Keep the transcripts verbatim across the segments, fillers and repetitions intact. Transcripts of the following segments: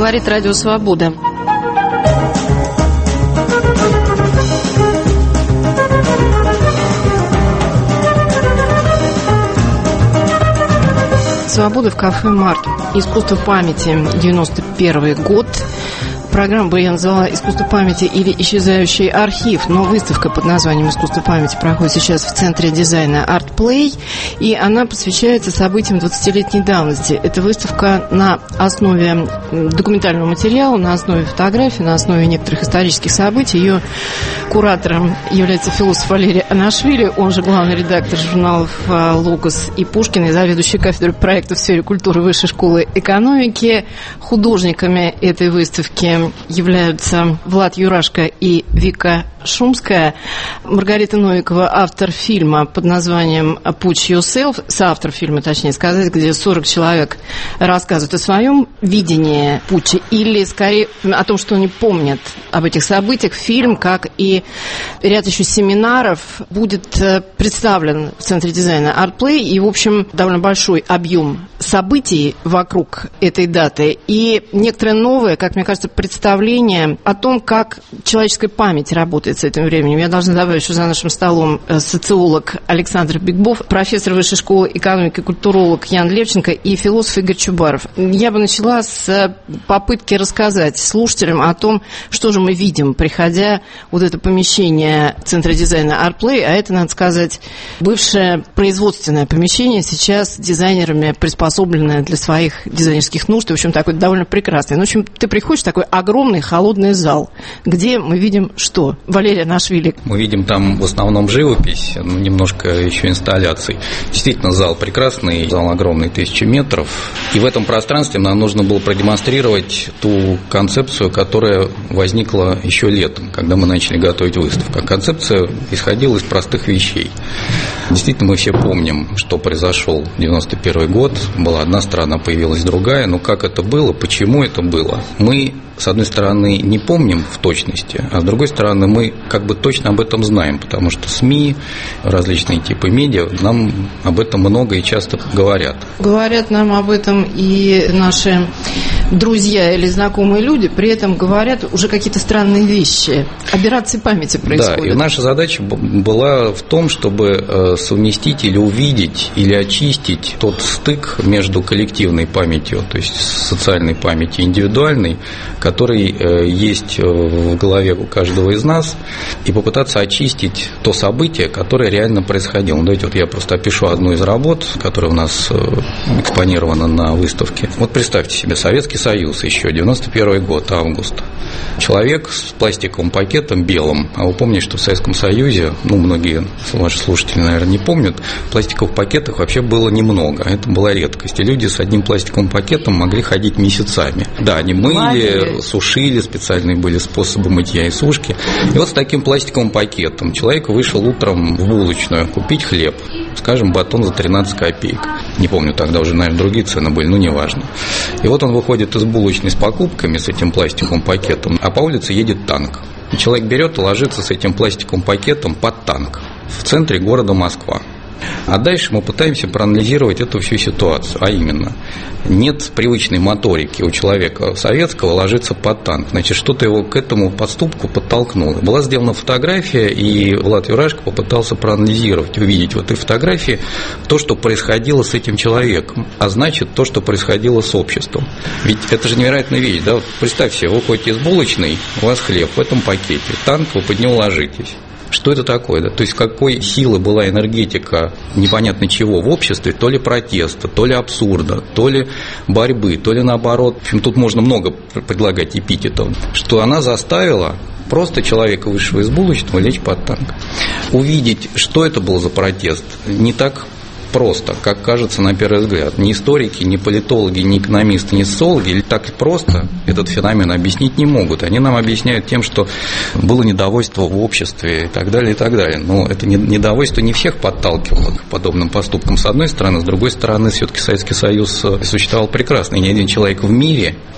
Говорит Радио Свобода. Свобода в кафе «Март». Искусство памяти. девяносто первый год. Программу бы я назвала «Искусство памяти» или «Исчезающий архив», но выставка под названием «Искусство памяти» проходит сейчас в Центре дизайна «Артплей», и она посвящается событиям двадцатилетней давности. Это выставка на основе документального материала, на основе фотографий, на основе некоторых исторических событий. Ее куратором является философ Валерий Анашвили, он же главный редактор журналов «Логос» и «Пушкин», и заведующий кафедрой проектов в сфере культуры Высшей школы экономики. Художниками этой выставки являются Влад Юрашко и Вика Шумская. Маргарита Новикова, автор фильма под названием «Put Yourself», соавтор фильма, точнее сказать, где сорок человек рассказывают о своем видении путча или, скорее, о том, что они помнят об этих событиях. Фильм, как и ряд еще семинаров, будет представлен в Центре дизайна «Артплей», и, в общем, довольно большой объем событий вокруг этой даты и некоторое новое, как мне кажется, представление о том, как человеческая память работает с этим временем. Я должна добавить, что за нашим столом социолог Александр Бигбов, профессор Высшей школы экономики, культуролог Ян Левченко и философ Игорь Чубаров. Я бы начала с попытки рассказать слушателям о том, что же мы видим, приходя в вот это помещение Центра дизайна «Артплей», а это, надо сказать, бывшее производственное помещение, сейчас дизайнерами приспособленное для своих дизайнерских нужд, и, в общем, такой довольно прекрасный. Ну, в общем, ты приходишь в такой огромный холодный зал, где мы видим что? Валерий Анашвили. Мы видим там в основном живопись, ну, немножко еще инсталляций. Действительно, зал прекрасный, зал огромный, тысячи метров. И в этом пространстве нам нужно было продемонстрировать ту концепцию, которая возникла еще летом, когда мы начали готовить выставку. Концепция исходила из простых вещей. Действительно, мы все помним, что произошел девяносто первый год. Была одна страна, появилась другая. Но как это было, почему это было? Мы, с одной стороны, не помним в точности, а с другой стороны, мы как бы точно об этом знаем, потому что СМИ, различные типы медиа нам об этом много и часто говорят. Говорят нам об этом и наши друзья или знакомые люди, при этом говорят уже какие-то странные вещи. Аберрации памяти происходят. Да, и наша задача была в том, чтобы совместить или увидеть, или очистить тот стык между коллективной памятью, то есть социальной памятью, индивидуальной, который есть в голове у каждого из нас, и попытаться очистить то событие, которое реально происходило. Ну, давайте вот я просто опишу одну из работ, которая у нас экспонирована на выставке. Вот представьте себе, Советский Союз еще, девяносто первый год, август. Человек с пластиковым пакетом белым. А вы помните, что в Советском Союзе, ну, многие ваши слушатели, наверное, не помнят, пластиковых пакетов вообще было немного. Это была редкость. И люди с одним пластиковым пакетом могли ходить месяцами. Да, они мыли, сушили, специальные были способы мытья и сушки. И вот с таким пластиковым пакетом человек вышел утром в булочную купить хлеб. Скажем, батон за тринадцать копеек. Не помню, тогда уже, наверное, другие цены были, но неважно. И вот он выходит из булочной с покупками, с этим пластиковым пакетом, а по улице едет танк. И человек берет и ложится с этим пластиковым пакетом под танк в центре города Москва. А дальше мы пытаемся проанализировать эту всю ситуацию, а именно, нет привычной моторики у человека советского ложиться под танк, значит, что-то его к этому поступку подтолкнуло. Была сделана фотография, и Влад Юрашко попытался проанализировать, увидеть в этой фотографии то, что происходило с этим человеком, а значит, то, что происходило с обществом. Ведь это же невероятная вещь, да? Вот представьте себе, вы ходите из булочной, у вас хлеб в этом пакете, танк, вы под него ложитесь. Что это такое? Да? То есть, какой силы была энергетика непонятно чего в обществе, то ли протеста, то ли абсурда, то ли борьбы, то ли наоборот. В общем, тут можно много предлагать эпитетов, что она заставила просто человека, вышедшего из булочного, лечь под танк. Увидеть, что это был за протест, не так просто, как кажется на первый взгляд. Ни историки, ни политологи, ни экономисты, ни социологи так просто этот феномен объяснить не могут. Они нам объясняют тем, что было недовольство в обществе и так далее, и так далее. Но это недовольство не всех подталкивало к подобным поступкам, с одной стороны. С другой стороны, все-таки Советский Союз существовал прекрасно. И ни один человек в мире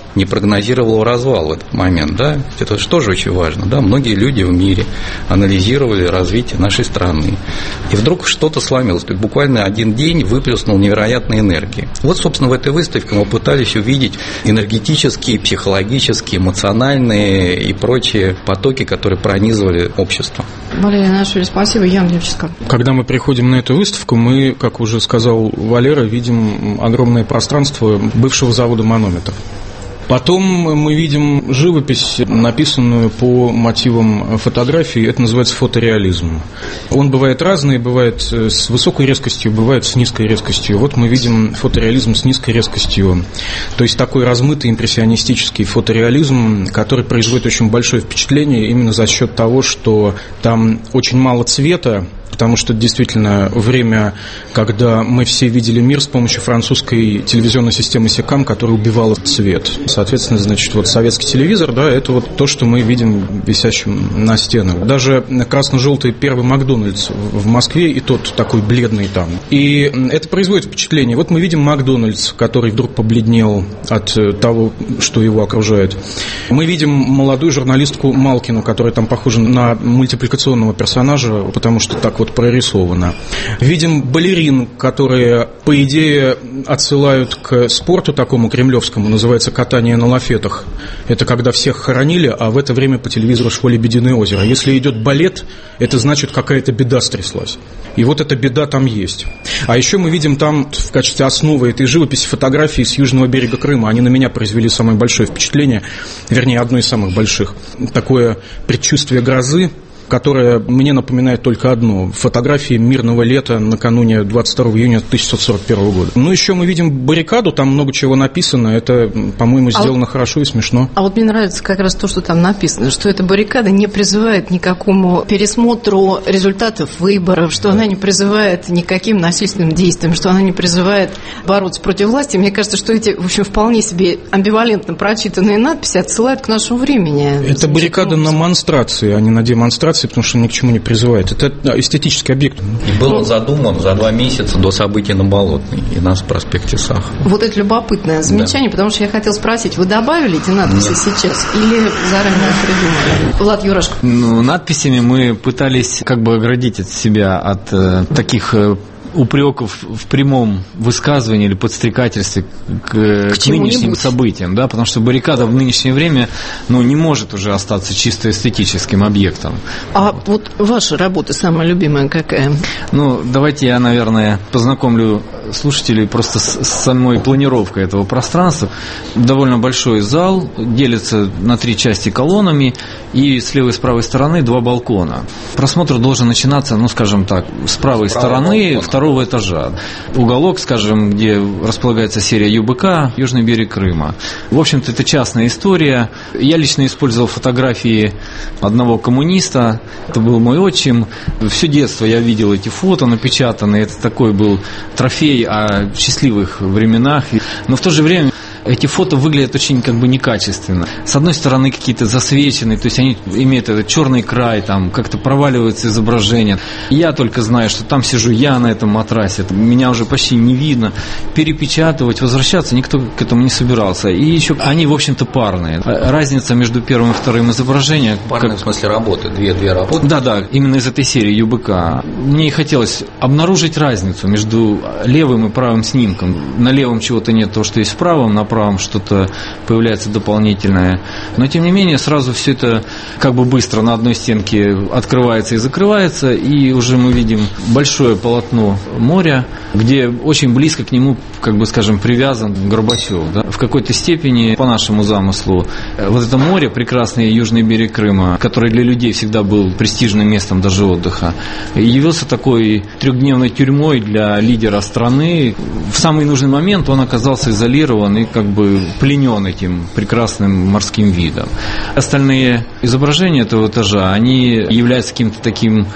не прогнозировал развал в этот момент, да, это же тоже очень важно, да, многие люди в мире анализировали развитие нашей страны, и вдруг что-то сломилось, то есть буквально один день выплеснул невероятной энергии. Вот, собственно, в этой выставке мы пытались увидеть энергетические, психологические, эмоциональные и прочие потоки, которые пронизывали общество. Валерий Анашвили, спасибо. Ян Левченко. Когда мы приходим на эту выставку, мы, как уже сказал Валера, видим огромное пространство бывшего завода «Манометр». Потом мы видим живопись, написанную по мотивам фотографии, это называется фотореализм. Он бывает разный, бывает с высокой резкостью, бывает с низкой резкостью. Вот мы видим фотореализм с низкой резкостью, то есть такой размытый импрессионистический фотореализм, который производит очень большое впечатление именно за счет того, что там очень мало цвета, потому что действительно время, когда мы все видели мир с помощью французской телевизионной системы Секам, которая убивала цвет. Соответственно, значит, вот советский телевизор, да, это вот то, что мы видим висящим на стенах. Даже красно-желтый первый Макдональдс в Москве, и тот такой бледный там. И это производит впечатление. Вот мы видим Макдональдс, который вдруг побледнел от того, что его окружает. Мы видим молодую журналистку Малкину, которая там похожа на мультипликационного персонажа, потому что так вот прорисовано. Видим балерин, которые, по идее, отсылают к спорту такому кремлевскому, называется катание на лафетах. Это когда всех хоронили, а в это время по телевизору шло «Лебединое озеро». Если идет балет, это значит, какая-то беда стряслась. И вот эта беда там есть. А еще мы видим там в качестве основы этой живописи фотографии с южного берега Крыма. Они на меня произвели самое большое впечатление, вернее, одно из самых больших. Такое предчувствие грозы, которая мне напоминает только одно. Фотографии мирного лета накануне двадцать второго июня тысяча девятьсот сорок первого года. Ну, еще мы видим баррикаду, там много чего написано. Это, по-моему, сделано а хорошо и смешно. А вот мне нравится как раз то, что там написано, что эта баррикада не призывает ни к какому пересмотру результатов выборов, что она не призывает ни к каким насильственным действиям, что она не призывает бороться против власти. Мне кажется, что эти, в общем, вполне себе амбивалентно прочитанные надписи отсылают к нашему времени. Это баррикада на монстрации, а не на демонстрации, потому что он ни к чему не призывает. Это эстетический объект. И был он задуман за два месяца до событий на Болотной и на проспекте Сахарова. Вот это любопытное замечание, да. Потому что я хотела спросить, вы добавили эти надписи Нет. сейчас или заранее придумали? Влад Юрашко. Ну, надписями мы пытались как бы оградить от себя от э, таких... Э, упреков в прямом высказывании или подстрекательстве к, к, к нынешним событиям, да, потому что баррикада в нынешнее время, ну, не может уже остаться чисто эстетическим объектом. А вот ваша работа самая любимая какая? Ну, давайте я, наверное, познакомлю слушателей просто с, с самой планировкой этого пространства. Довольно большой зал, делится на три части колоннами, и с левой и с правой стороны два балкона. Просмотр должен начинаться, ну, скажем так, с правой стороны, балкона. Второго этажа. Уголок, скажем, где располагается серия ЮБК, Южный берег Крыма. В общем-то, это частная история. Я лично использовал фотографии одного коммуниста. Это был мой отчим. Все детство я видел эти фото напечатанные. Это такой был трофей о счастливых временах. Но в то же время эти фото выглядят очень как бы некачественно. С одной стороны, какие-то засвеченные, то есть они имеют этот черный край, там как-то проваливаются изображения. Я только знаю, что там сижу я на этом матрасе, меня уже почти не видно. Перепечатывать, возвращаться никто к этому не собирался. И еще они, в общем-то, парные. Разница между первым и вторым изображением... Парные, как... в смысле работы, две-две работы? Да-да, именно из этой серии ЮБК. Мне и хотелось обнаружить разницу между левым и правым снимком. На левом чего-то нет, того, что есть в правом, на правом что-то появляется дополнительное. Но, тем не менее, сразу все это как бы быстро на одной стенке открывается и закрывается, и уже мы видим большое полотно моря, где очень близко к нему, как бы, скажем, привязан Горбачев. Да? В какой-то степени, по нашему замыслу, вот это море, прекрасный южный берег Крыма, который для людей всегда был престижным местом даже отдыха, явился такой трехдневной тюрьмой для лидера страны. В самый нужный момент он оказался изолирован и как бы пленен этим прекрасным морским видом. Остальные изображения этого этажа, они являются каким-то таким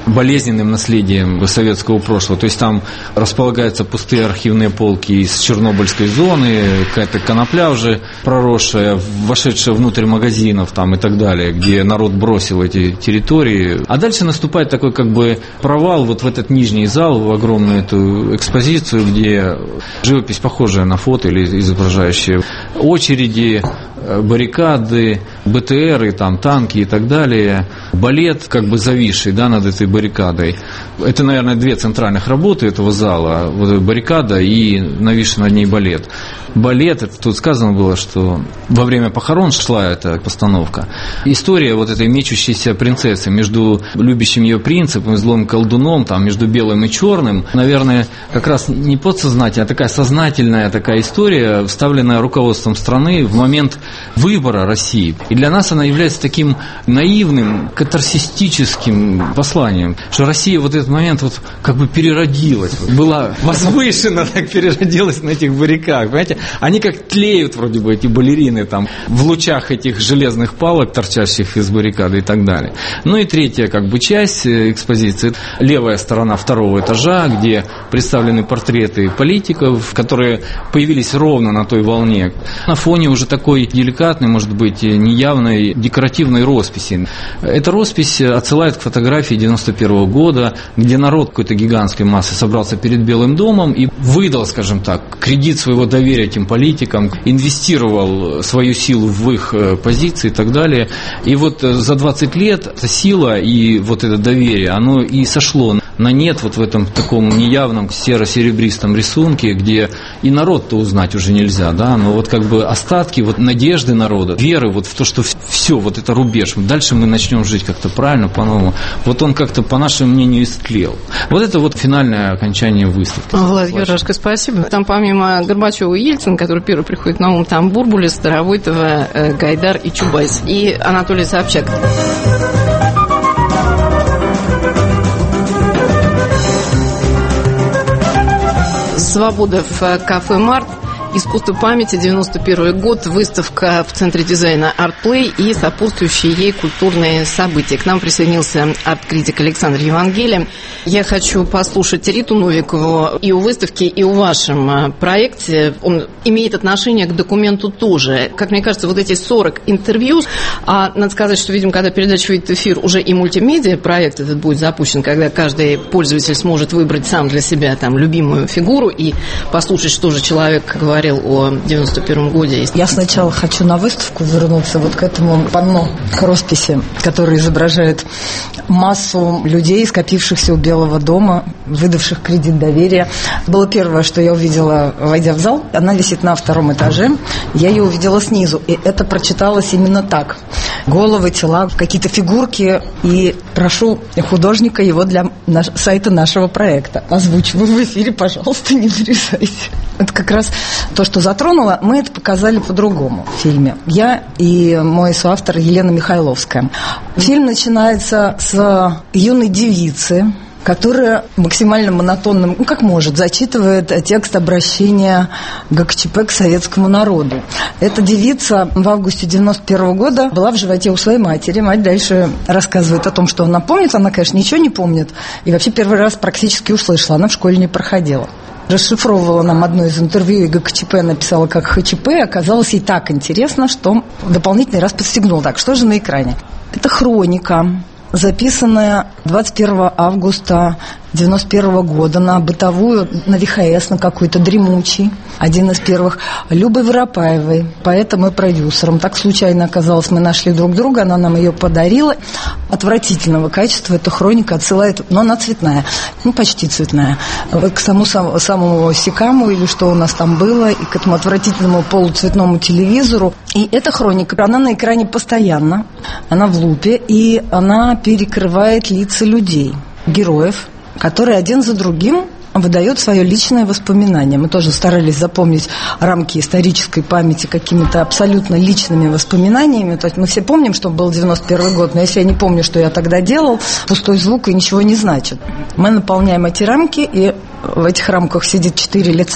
болезненным наследием советского прошлого. То есть там располагаются пустые архивные полки из Чернобыльской зоны, какая-то конопля уже проросшая, вошедшая внутрь магазинов там и так далее, где народ бросил эти территории. А дальше наступает такой как бы провал вот в этот нижний зал, в огромную эту экспозицию, где живопись похожая на фото или изображающая очереди, баррикады, БТРы, там, танки и так далее. Балет как бы зависший, да, над этой баррикадой. Это, наверное, две центральных работы этого зала. Вот баррикада и нависший над ней балет. Балет, это тут сказано было, что во время похорон шла эта постановка. История вот этой мечущейся принцессы между любящим ее принцем и злым колдуном, там, между белым и черным, наверное, как раз не подсознательная, а такая сознательная такая история, вставленная руководством страны в момент выбора России. И для нас она является таким наивным, катарсистическим посланием, что Россия вот этот момент вот как бы переродилась, была возвышена, так переродилась на этих баррикадах, понимаете? Они как тлеют вроде бы, эти балерины там в лучах этих железных палок, торчащих из баррикады и так далее. Ну и третья как бы часть экспозиции, левая сторона второго этажа, где представлены портреты политиков, которые появились ровно на той волне, на фоне уже такой деликатной, может быть, неявной декоративной росписи. Эта роспись отсылает к фотографии девяносто первого года, где народ какой-то гигантской массы собрался перед Белым домом и выдал, скажем так, кредит своего доверия этим политикам, инвестировал свою силу в их позиции и так далее. И вот за двадцать лет эта сила и вот это доверие, оно и сошло на нет вот в этом таком неявном серо-серебристом рисунке, где и народ-то узнать уже нельзя, да, но вот как бы остатки вот надежды народа, веры вот в то, что все, вот это рубеж, дальше мы начнем жить как-то правильно, по-новому, вот он как-то, по нашему мнению, истлел. Вот это вот финальное окончание выставки. Влад Юрашко, спасибо. Там помимо Горбачева и Ельцина, который первый приходит на ум, там Бурбулис, Старовойтова, Гайдар и Чубайс, и Анатолий Собчак. «Свобода» в кафе «Март». Искусство памяти, девяносто первый год, выставка в Центре дизайна «Артплей» и сопутствующие ей культурные события. К нам присоединился арт-критик Александр Евангелие. Я хочу послушать Риту Новикову и у выставки, и у вашем проекте. Он имеет отношение к документу тоже. Как мне кажется, вот эти сорок интервью, а надо сказать, что, видимо, когда передача выйдет в эфир, уже и мультимедиа проект этот будет запущен, когда каждый пользователь сможет выбрать сам для себя там любимую фигуру и послушать, что же человек говорит о девяносто первом годе. Я сначала хочу на выставку вернуться вот к этому панно, к росписи, которая изображает массу людей, скопившихся у Белого дома, выдавших кредит доверия. Было первое, что я увидела, войдя в зал. Она висит на втором этаже. Я ее увидела снизу, и это прочиталось именно так. Головы, тела, какие-то фигурки. И прошу художника его для наш... сайта нашего проекта. Озвучиваю в эфире, пожалуйста, не вырезайте. Это как раз то, что затронуло, мы это показали по-другому в фильме. Я и мой соавтор Елена Михайловская. Фильм начинается с юной девицы, которая максимально монотонным, ну, как может, зачитывает текст обращения ГКЧП к советскому народу. Эта девица в августе девяносто первого года была в животе у своей матери. Мать дальше рассказывает о том, что она помнит. Она, конечно, ничего не помнит. И вообще первый раз практически услышала. Она в школе не проходила. Расшифровывала нам одно из интервью, и ГКЧП написала как ХЧП, и оказалось ей так интересно, что дополнительный раз подстегнула. Так, что же на экране? Это хроника, записанная двадцать первого августа девяносто первого года на бытовую, на ВХС, на какой-то дремучий, один из первых, Любой Воропаевой, поэтом и продюсером. Так случайно оказалось, мы нашли друг друга, она нам ее подарила. Отвратительного качества эта хроника отсылает, но она цветная, ну почти цветная, вот к самому, самому Сикаму или что у нас там было, и к этому отвратительному полуцветному телевизору. И эта хроника, она на экране постоянно, она в лупе, и она перекрывает лица людей, героев, которые один за другим выдают свое личное воспоминание. Мы тоже старались запомнить рамки исторической памяти какими-то абсолютно личными воспоминаниями. То есть мы все помним, что был девяносто первый год, но если я не помню, что я тогда делал, пустой звук и ничего не значит. Мы наполняем эти рамки, и в этих рамках сидит четыре лица.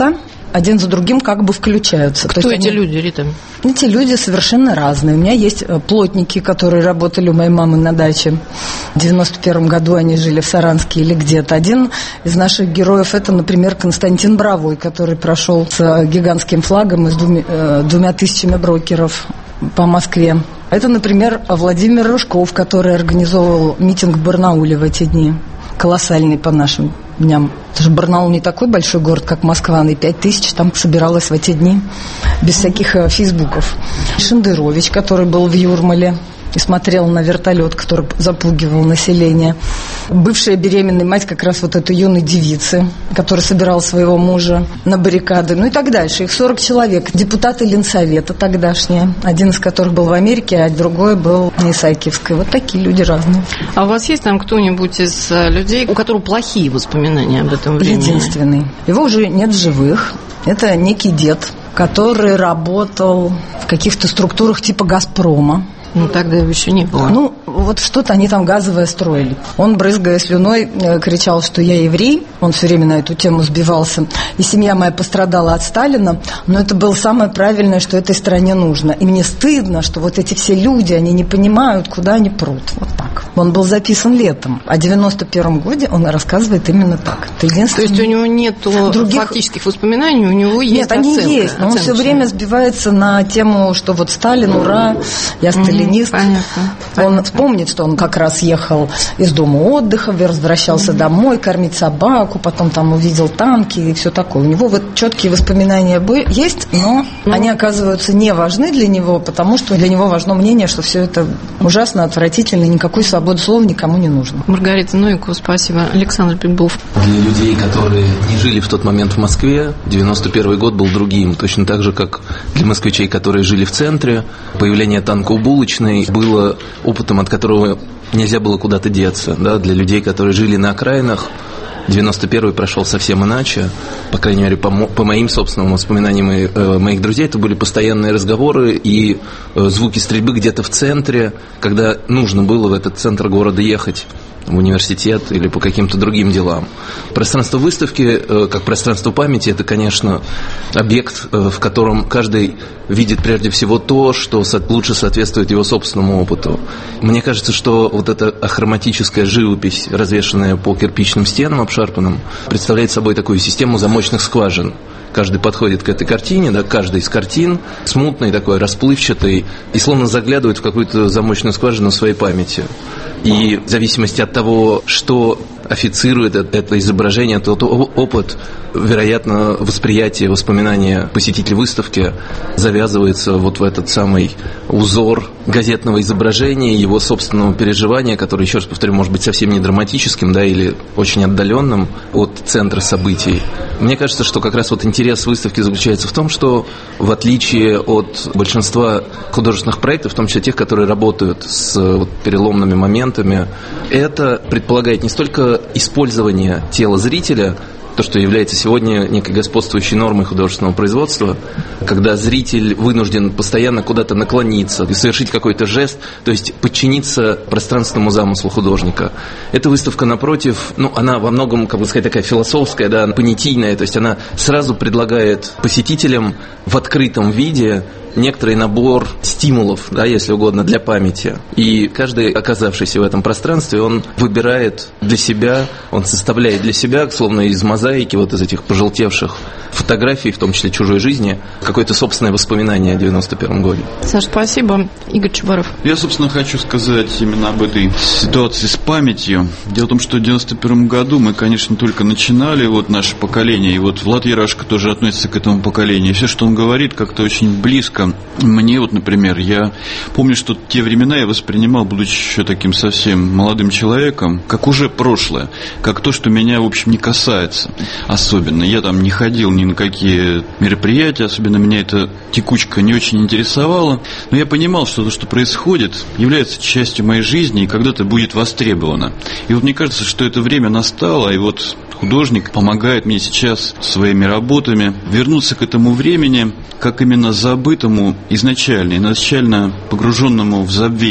один за другим как бы включаются. Кто эти они... люди, Рита? Эти люди совершенно разные. У меня есть плотники, которые работали у моей мамы на даче. В девяносто первом году они жили в Саранске или где-то. Один из наших героев – это, например, Константин Бравой, который прошел с гигантским флагом и с двумя, э, двумя тысячами брокеров по Москве. Это, например, Владимир Рыжков, который организовывал митинг в Барнауле в эти дни. Колоссальный по нашим дням. Потому что Барнаул не такой большой город, как Москва, и пять тысяч там собиралось в эти дни без всяких фейсбуков. Шендерович, который был в Юрмале и смотрел на вертолет, который запугивал население. Бывшая беременная мать как раз вот этой юной девицы, которая собирала своего мужа на баррикады, ну и так дальше. Их сорок человек. Депутаты Ленсовета тогдашние, один из которых был в Америке, а другой был на Исаакиевской. Вот такие люди разные. А у вас есть там кто-нибудь из людей, у которого плохие воспоминания об этом времени? Единственный. Его уже нет в живых. Это некий дед, который работал в каких-то структурах типа «Газпрома». Ну, тогда его еще не было. Ну, вот что-то они там газовое строили. Он, брызгая слюной, кричал, что я еврей. Он все время на эту тему сбивался. И семья моя пострадала от Сталина. Но это было самое правильное, что этой стране нужно. И мне стыдно, что вот эти все люди, они не понимают, куда они прут. Вот так. Он был записан летом. А в девяносто первом году он рассказывает именно так. Это единственное... То есть у него нет других... фактических воспоминаний, у него есть Нет, они оценка, есть. Но он все время сбивается на тему, что вот Сталин, ура, я сталинист. Понятно. Он вспомнит, что он как раз ехал из дома отдыха, возвращался mm-hmm. домой, кормить собаку, потом там увидел танки и все такое. У него вот четкие воспоминания есть, но mm-hmm. они оказываются не важны для него, потому что для него важно мнение, что все это ужасно, отвратительно, никакой свободы слова никому не нужно. Маргарита Новикова, спасибо. Александр Бекбулов. Для людей, которые не жили в тот момент в Москве, девяносто первый год был другим, точно так же, как для москвичей, которые жили в центре, появление танка у Булочной было опытом, от которого нельзя было куда-то деться. Да? Для людей, которые жили на окраинах, девяносто первый прошел совсем иначе. По крайней мере, по, мо- по моим собственным воспоминаниям и, э, моих друзей, это были постоянные разговоры и э, звуки стрельбы где-то в центре, когда нужно было в этот центр города ехать, в университет или по каким-то другим делам. Пространство выставки, как пространство памяти, это, конечно, объект, в котором каждый видит прежде всего то, что лучше соответствует его собственному опыту. Мне кажется, что вот эта ахроматическая живопись, развешанная по кирпичным стенам обшарпанным, представляет собой такую систему замочных скважин. Каждый подходит к этой картине, да, каждая из картин смутной, такой расплывчатой, и словно заглядывает в какую-то замочную скважину своей памяти. И в зависимости от того, что официрует это изображение, тот опыт, вероятно, восприятие, воспоминания посетителей выставки завязывается вот в этот самый узор газетного изображения, его собственного переживания, которое, еще раз повторю, может быть совсем не драматическим, да, или очень отдаленным от центра событий. Мне кажется, что как раз вот интерес выставки заключается в том, что в отличие от большинства художественных проектов, в том числе тех, которые работают с вот переломными моментами, это предполагает не столько использование тела зрителя, то, что является сегодня некой господствующей нормой художественного производства, когда зритель вынужден постоянно куда-то наклониться и совершить какой-то жест, то есть подчиниться пространственному замыслу художника. Эта выставка, напротив, ну, она во многом, как бы сказать, такая философская, да, понятийная, то есть она сразу предлагает посетителям в открытом виде некоторый набор стимулов, да, если угодно, для памяти. И каждый, оказавшийся в этом пространстве, он выбирает для себя, он составляет для себя, словно из мозаики, вот из этих пожелтевших фотографий, в том числе чужой жизни, какое-то собственное воспоминание о девяносто первом году. Саша, спасибо. Игорь Чубаров. Я, собственно, хочу сказать именно об этой ситуации с памятью. Дело в том, что в девяносто первом году мы, конечно, только начинали, вот наше поколение, и вот Влад Ярашко тоже относится к этому поколению. И все, что он говорит, как-то очень близко. Мне вот, например, я помню, что те времена я воспринимал, будучи еще таким совсем молодым человеком, как уже прошлое, как то, что меня, в общем, не касается особенно. Я там не ходил ни на какие мероприятия, особенно меня эта текучка не очень интересовала, но я понимал, что то, что происходит, является частью моей жизни и когда-то будет востребовано. И вот мне кажется, что это время настало, и вот художник помогает мне сейчас своими работами вернуться к этому времени, как именно забытому изначально, изначально погруженному в забвение.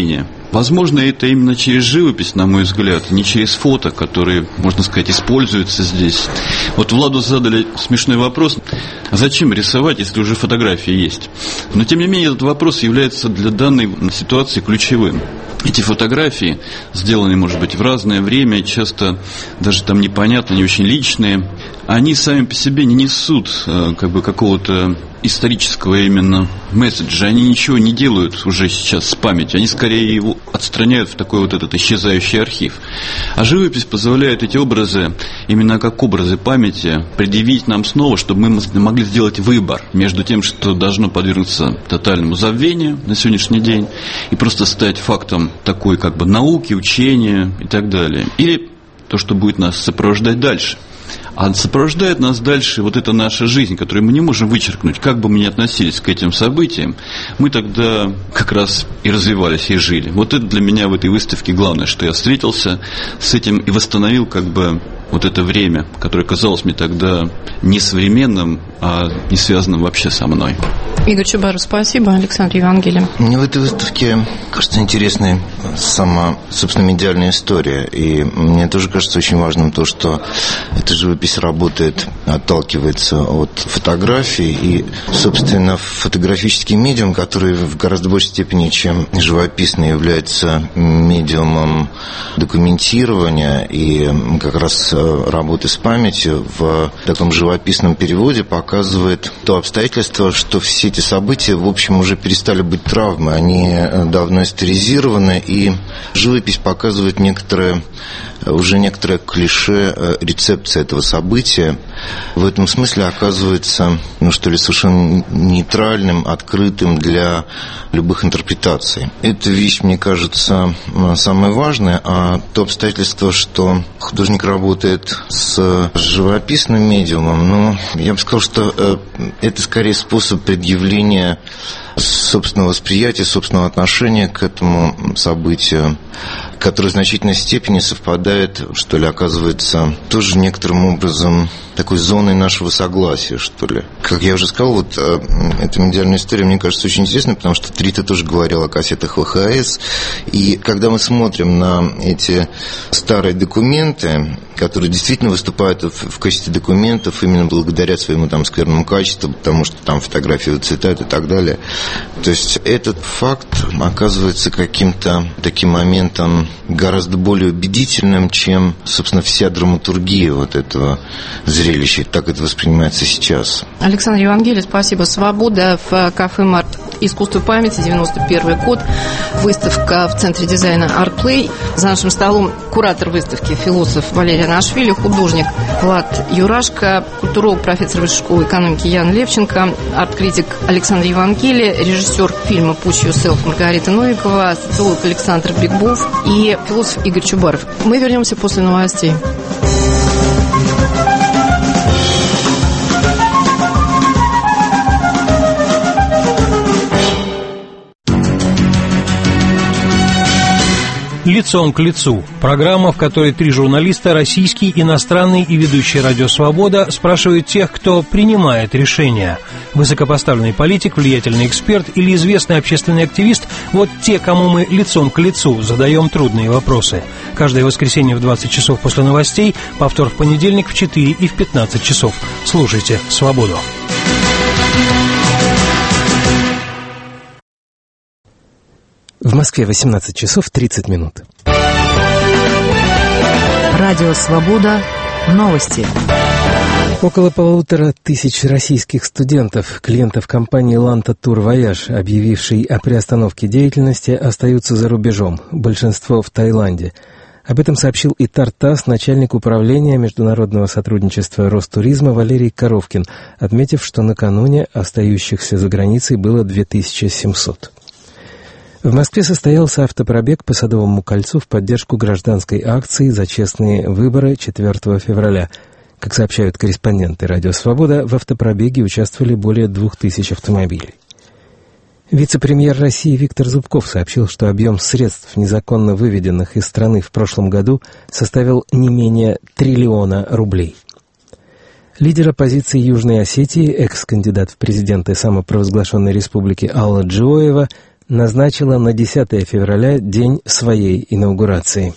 Возможно, это именно через живопись, на мой взгляд, не через фото, которые, можно сказать, используются здесь. Вот Владу задали смешной вопрос: а зачем рисовать, если уже фотографии есть? Но, тем не менее, этот вопрос является для данной ситуации ключевым. Эти фотографии, сделанные, может быть, в разное время, часто даже там непонятно, не очень личные, они сами по себе не несут как бы какого-то исторического именно месседжа, они ничего не делают уже сейчас с памятью, они скорее его отстраняют в такой вот этот исчезающий архив. А живопись позволяет эти образы, именно как образы памяти, предъявить нам снова, чтобы мы могли сделать выбор между тем, что должно подвергнуться тотальному забвению на сегодняшний день и просто стать фактом такой как бы науки, учения и так далее, или то, что будет нас сопровождать дальше. А сопровождает нас дальше вот эта наша жизнь, которую мы не можем вычеркнуть. Как бы мы ни относились к этим событиям, мы тогда как раз и развивались, и жили. Вот это для меня в этой выставке главное, что я встретился с этим и восстановил как бы вот это время, которое казалось мне тогда не современным, а не связанным вообще со мной. Игорь Чубаров, спасибо. Александр Евангелий. Мне в этой выставке кажется интересной сама, собственно, медиальная история. И мне тоже кажется очень важным то, что эта живопись работает, отталкивается от фотографий. И, собственно, фотографический медиум, который в гораздо большей степени, чем живописный, является медиумом документирования и как раз работы с памятью, в таком живописном переводе показывает то обстоятельство, что все эти события, в общем, уже перестали быть травмой, они давно историзированы, и живопись показывает некоторое, уже некоторое клише рецепции этого события. В этом смысле оказывается, ну что ли, совершенно нейтральным, открытым для любых интерпретаций. Эта вещь, мне кажется, самая важная, а то обстоятельство, что художник работает с живописным медиумом, ну, я бы сказал, что это скорее способ предъявления собственного восприятия, собственного отношения к этому событию, которое в значительной степени совпадает, что ли, оказывается, тоже некоторым образом такой зоной нашего согласия, что ли. Как я уже сказал, вот эта медиальная история, мне кажется, очень интересной, потому что Трита тоже говорил о кассетах вэ ха эс, и когда мы смотрим на эти старые документы, которые действительно выступают в качестве документов именно благодаря своему там скверному качеству, потому что там фотографии выцветают и так далее. То есть этот факт оказывается каким-то таким моментом гораздо более убедительным, чем, собственно, вся драматургия вот этого зрелища. Так это воспринимается сейчас. Александр Евангелий, спасибо. «Свобода» в кафе «Март». Искусство памяти, девяносто первый год. Выставка в Центре дизайна «Артплей». За нашим столом куратор выставки, философ Валерий Анашвили, художник Влад Юрашко, культуролог, профессор Высшей школы экономики Ян Левченко, арт-критик Александр Евангелий, режиссер фильма «Push Yourself» Маргарита Новикова, социолог Александр Бигбов и философ Игорь Чубаров. Мы вернемся после новостей. «Лицом к лицу» – программа, в которой три журналиста, российский, иностранный и ведущий «Радио Свобода», спрашивают тех, кто принимает решения. Высокопоставленный политик, влиятельный эксперт или известный общественный активист – вот те, кому мы лицом к лицу задаем трудные вопросы. Каждое воскресенье в двадцать часов после новостей, повтор в понедельник в четыре и в пятнадцать часов. Слушайте «Свободу». В Москве восемнадцать часов тридцать минут. Радио «Свобода». Новости. Около полутора тысяч российских студентов, клиентов компании «Ланта Тур Вояж», объявившей о приостановке деятельности, остаются за рубежом, большинство в Таиланде. Об этом сообщил ИТАР ТАСС начальник управления международного сотрудничества Ростуризма Валерий Коровкин, отметив, что накануне остающихся за границей было две тысячи семьсот. В Москве состоялся автопробег по Садовому кольцу в поддержку гражданской акции «За честные выборы» четвёртого февраля. Как сообщают корреспонденты «Радио Свобода», в автопробеге участвовали более двух тысяч автомобилей. Вице-премьер России Виктор Зубков сообщил, что объем средств, незаконно выведенных из страны в прошлом году, составил не менее триллиона рублей. Лидер оппозиции Южной Осетии, экс-кандидат в президенты самопровозглашенной республики Алла Джиоева, назначила на десятое февраля день своей инаугурации.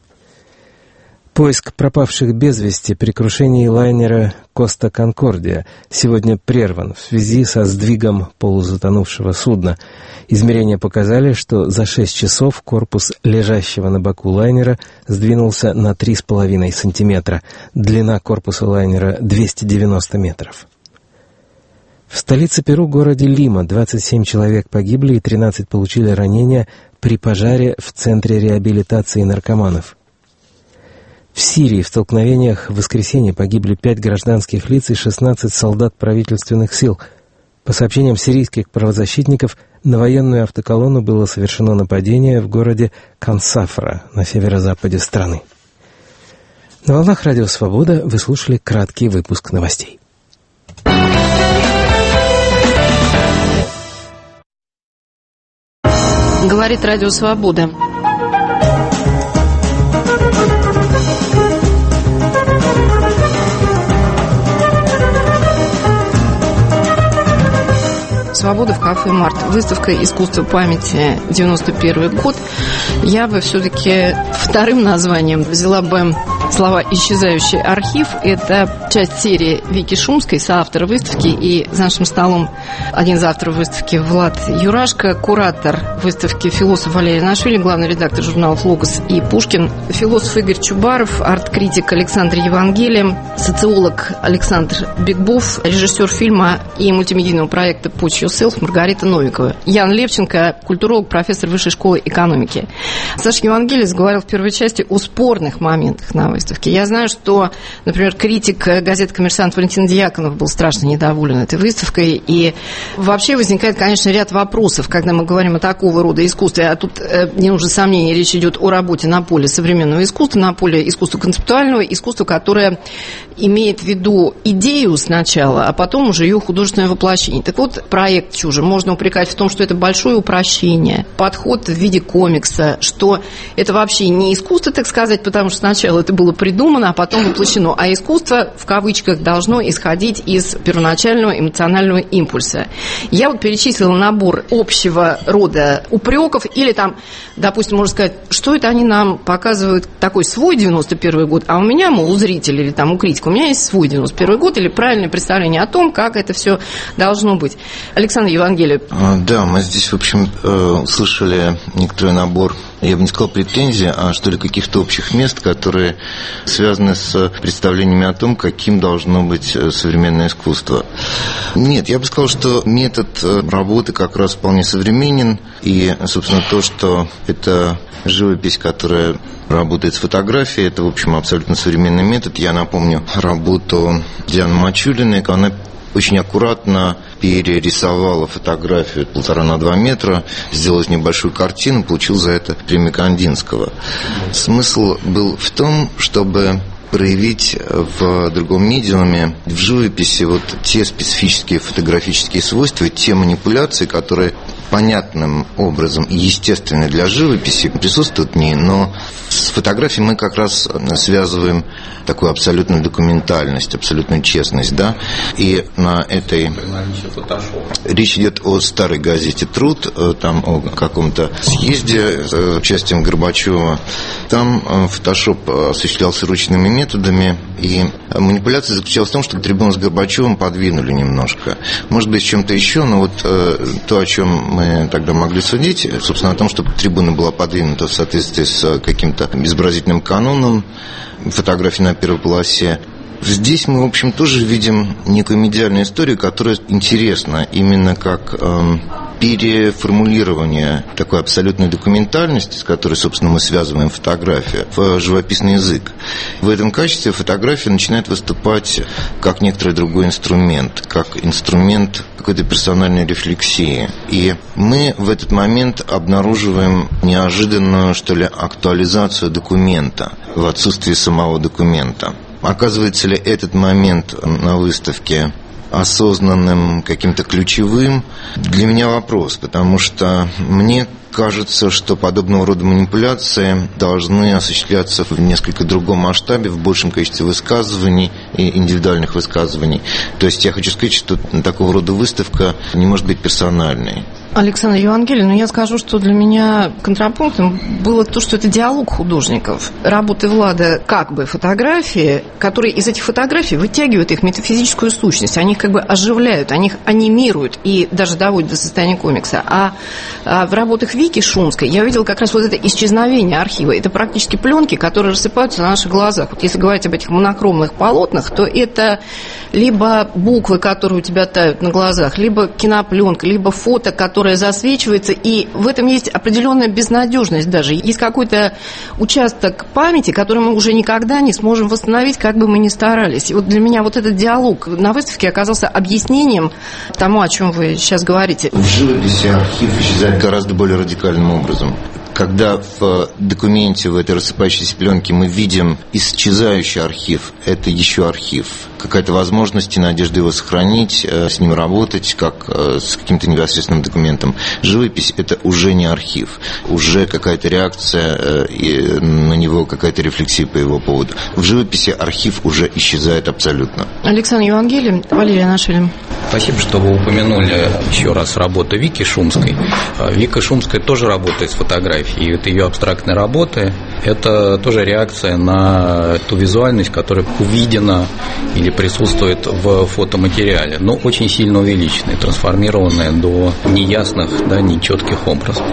Поиск пропавших без вести при крушении лайнера «Коста Конкордия» сегодня прерван в связи со сдвигом полузатонувшего судна. Измерения показали, что за шесть часов корпус лежащего на боку лайнера сдвинулся на три с половиной сантиметра. Длина корпуса лайнера – двести девяносто метров. В столице Перу, городе Лима, двадцать семь человек погибли и тринадцать получили ранения при пожаре в Центре реабилитации наркоманов. В Сирии в столкновениях в воскресенье погибли пять гражданских лиц и шестнадцать солдат правительственных сил. По сообщениям сирийских правозащитников, на военную автоколонну было совершено нападение в городе Кансафра на северо-западе страны. На волнах Радио Свобода вы слушали краткий выпуск новостей. Говорит Радио Свобода. «Свобода» в кафе «Март». Выставка «Искусство памяти», девяносто первый год. Я бы все-таки вторым названием взяла бы слова «Исчезающий архив». Это часть серии Вики Шумской, соавтора выставки. И за нашим столом один из авторов выставки Влад Юрашко, куратор выставки философ Валерий Нашвили, главный редактор журналов «Логос» и «Пушкин», философ Игорь Чубаров, арт-критик Александр Евангелием, социолог Александр Бекбов, режиссер фильма и мультимедийного проекта «Путь Yourself» Маргарита Новикова, Ян Левченко, культуролог, профессор Высшей школы экономики. Саша Евангелис говорил в первой части о спорных моментах на выставке. Я знаю, что, например, критик газеты «Коммерсант» Валентин Дьяконов был страшно недоволен этой выставкой. И вообще возникает, конечно, ряд вопросов, когда мы говорим о такого рода искусстве. А тут не нужно сомнений, речь идет о работе на поле современного искусства, на поле искусства концептуального, искусства, которое имеет в виду идею сначала, а потом уже ее художественное воплощение. Так вот, проект «Чужа» можно упрекать в том, что это большое упрощение, подход в виде комикса, что это вообще не искусство, так сказать, потому что сначала это было придумано, а потом воплощено, а искусство, в кавычках, должно исходить из первоначального эмоционального импульса. Я вот перечислила набор общего рода упреков, или там, допустим, можно сказать, что это они нам показывают такой свой девяносто первый год, а у меня, мол, у зрителей или там у критика, у меня есть свой девяносто первый год, или правильное представление о том, как это все должно быть. Александр Евангелий. Да, мы здесь, в общем, услышали некоторый набор, я бы не сказал претензий, а что ли каких-то общих мест, которые связаны с представлениями о том, каким должно быть современное искусство. Нет, я бы сказал, что метод работы как раз вполне современен, и, собственно, то, что это живопись, которая работает с фотографией, это, в общем, абсолютно современный метод. Я напомню работу Дианы Мачулиной, она очень аккуратно перерисовала фотографию полтора на два метра, сделала небольшую картину, получил за это премию Кандинского. Смысл был в том, чтобы проявить в другом медиуме, в живописи, вот те специфические фотографические свойства, те манипуляции, которые понятным образом и естественно для живописи присутствуют в ней, но с фотографией мы как раз связываем такую абсолютную документальность, абсолютную честность, да, и на этой речь идет о старой газете «Труд», там о каком-то съезде с участием Горбачева, там фотошоп осуществлялся ручными методами, и манипуляция заключалась в том, что трибуну с Горбачевым подвинули немножко, может быть, с чем-то еще, но вот то, о чем мы тогда могли судить, собственно, о том, что трибуна была подвинута в соответствии с каким-то изобразительным каноном, фотографии на первой полосе. Здесь мы, в общем, тоже видим некую медиальную историю, которая интересна именно как э, переформулирование такой абсолютной документальности, с которой, собственно, мы связываем фотографию, в живописный язык. В этом качестве фотография начинает выступать как некоторый другой инструмент, как инструмент какой-то персональной рефлексии. И мы в этот момент обнаруживаем неожиданную, что ли, актуализацию документа в отсутствии самого документа. Оказывается ли этот момент на выставке осознанным, каким-то ключевым? Для меня вопрос, потому что мне кажется, что подобного рода манипуляции должны осуществляться в несколько другом масштабе, в большем количестве высказываний и индивидуальных высказываний. То есть я хочу сказать, что такого рода выставка не может быть персональной. Александр Евангелий, но я скажу, что для меня контрапунктом было то, что это диалог художников. Работы Влада как бы фотографии, которые из этих фотографий вытягивают их метафизическую сущность. Они их как бы оживляют, они их анимируют и даже доводят до состояния комикса. А, а в работах Вики Шумской я видела как раз вот это исчезновение архива. Это практически пленки, которые рассыпаются на наших глазах. Вот если говорить об этих монохромных полотнах, то это либо буквы, которые у тебя тают на глазах, либо кинопленка, либо фото, которые которая засвечивается, и в этом есть определенная безнадежность даже. Есть какой-то участок памяти, который мы уже никогда не сможем восстановить, как бы мы ни старались. И вот для меня вот этот диалог на выставке оказался объяснением тому, о чем вы сейчас говорите. В живописи архив исчезает гораздо более радикальным образом. Когда в документе, в этой рассыпающейся пленке мы видим исчезающий архив, это еще архив. Какая-то возможность и надежда его сохранить, с ним работать, как с каким-то непосредственным документом. Живопись – это уже не архив, уже какая-то реакция и на него, какая-то рефлексия по его поводу. В живописи архив уже исчезает абсолютно. Александр Евангелий, Валерий Анашвили. Спасибо, что вы упомянули еще раз работу Вики Шумской. Вика Шумская тоже работает с фотографией. И это ее абстрактные работы, это тоже реакция на ту визуальность, которая увидена или присутствует в фотоматериале, но очень сильно увеличенная, трансформированная до неясных, да, нечетких образов.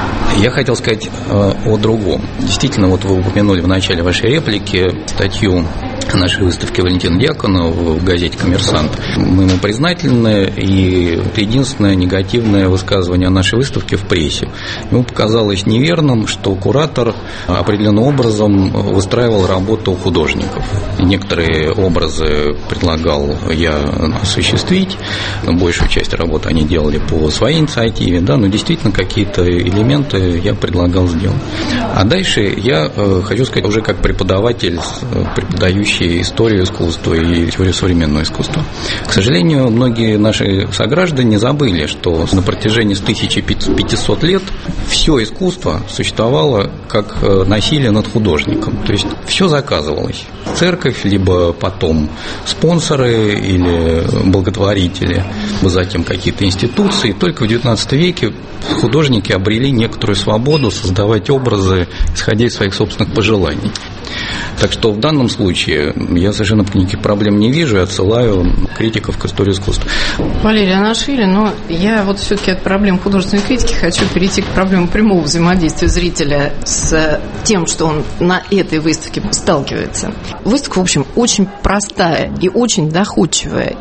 Я хотел сказать о другом. Действительно, вот вы упомянули в начале вашей реплики статью нашей выставки Валентина Дьяконова в газете «Коммерсант». Мы ему признательны, и это единственное негативное высказывание о нашей выставке в прессе. Ему показалось неверным, что куратор определенным образом выстраивал работу художников. Некоторые образы предлагал я осуществить, большую часть работы они делали по своей инициативе, да, но действительно какие-то элементы я предлагал сделать. А дальше я хочу сказать уже как преподаватель, преподающий историю искусства и теорию современного искусства. К сожалению, многие наши сограждане забыли, что на протяжении тысячи пятисот лет все искусство существовало как насилие над художником. То есть все заказывалось. Церковь, либо потом спонсоры или благотворители, затем какие-то институции. Только в девятнадцатом веке художники обрели некоторую свободу создавать образы, исходя из своих собственных пожеланий. Так что в данном случае я совершенно никаких проблем не вижу и отсылаю критиков к истории искусства. Валерий Анашвили, но я вот все-таки от проблем художественной критики хочу перейти к проблемам прямого взаимодействия зрителя с тем, что он на этой выставке сталкивается. Выставка, в общем, очень простая и очень доходчивая.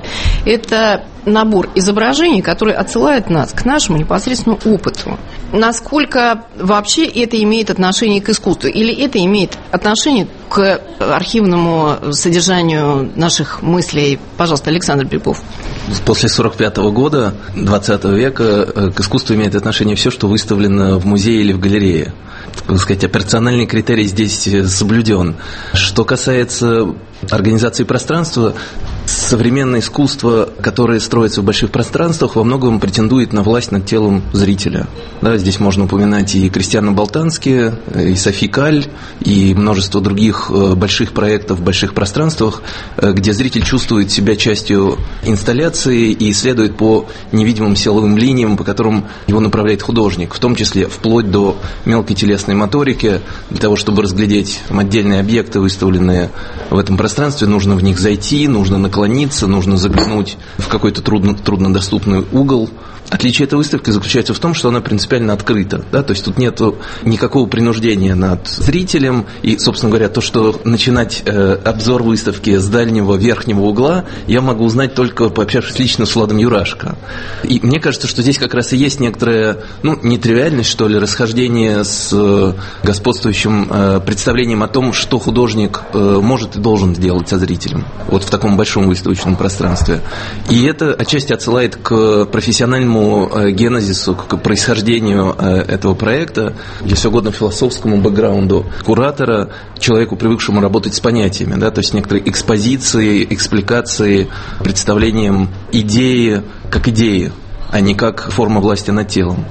Это набор изображений, который отсылает нас к нашему непосредственному опыту. Насколько вообще это имеет отношение к искусству? Или это имеет отношение к архивному содержанию наших мыслей? Пожалуйста, Александр Бегов. После сорок пятого года двадцатого века к искусству имеет отношение все, что выставлено в музее или в галерее. Так сказать, операциональный критерий здесь соблюден. Что касается организации пространства, современное искусство, которое строится в больших пространствах, во многом претендует на власть над телом зрителя. Да, здесь можно упоминать и Кристиана Болтански, и Софи Каль, и множество других больших проектов в больших пространствах, где зритель чувствует себя частью инсталляции и следует по невидимым силовым линиям, по которым его направляет художник, в том числе вплоть до мелкой телесной моторики. Для того, чтобы разглядеть отдельные объекты, выставленные в этом пространстве, нужно в них зайти, нужно наклониться, нужно заглянуть в какой-то трудно, труднодоступный угол. Отличие этой выставки заключается в том, что она принципиально открыта. Да? То есть тут нет никакого принуждения над зрителем. И, собственно говоря, то, что начинать э, обзор выставки с дальнего верхнего угла, я могу узнать только пообщавшись лично с Владом Юрашко. И мне кажется, что здесь как раз и есть некоторая, ну, нетривиальность, что ли, расхождение с э, господствующим э, представлением о том, что художник э, может и должен сделать со зрителем. Вот в таком большом выставочном пространстве. И это отчасти отсылает к профессиональному генезису, к происхождению этого проекта, если угодно философскому бэкграунду куратора, человеку, привыкшему работать с понятиями, да, то есть некоторые экспозиции, экспликации, представлением идеи как идеи, а не как форма власти над телом.